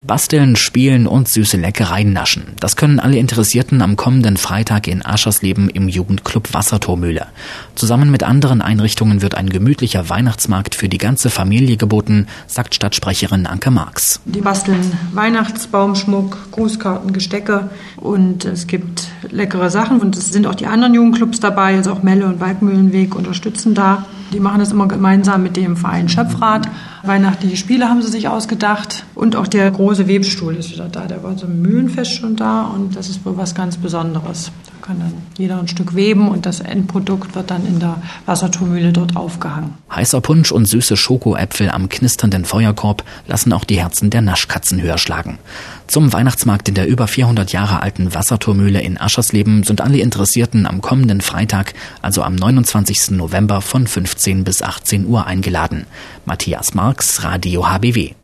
Basteln, spielen und süße Leckereien naschen. Das können alle Interessierten am kommenden Freitag in Aschersleben im Jugendclub Wassertormühle. Zusammen mit anderen Einrichtungen wird ein gemütlicher Weihnachtsmarkt für die ganze Familie geboten, sagt Stadtsprecherin Anke Marx. Die basteln Weihnachtsbaumschmuck, Grußkarten, Gestecke und es gibt leckere Sachen und es sind auch die anderen Jugendclubs dabei, also auch Melle und Waldmühlenweg unterstützen da. Die machen das immer gemeinsam mit dem Verein Schöpfrad. Weihnachtliche Spiele haben sie sich ausgedacht und auch der große Webstuhl ist wieder da. Der war so im Mühlenfest schon da und das ist wohl was ganz Besonderes. Da kann dann jeder ein Stück weben und das Endprodukt wird dann in der Wassertormühle dort aufgehangen. Heißer Punsch und süße Schokoäpfel am knisternden Feuerkorb lassen auch die Herzen der Naschkatzen höher schlagen. Zum Weihnachtsmarkt in der über 400 Jahre alten Wassertormühle in Aschersleben sind alle Interessierten am kommenden Freitag, also am 29. November von 15 bis 18 Uhr eingeladen. Matthias Marx, Radio HBW.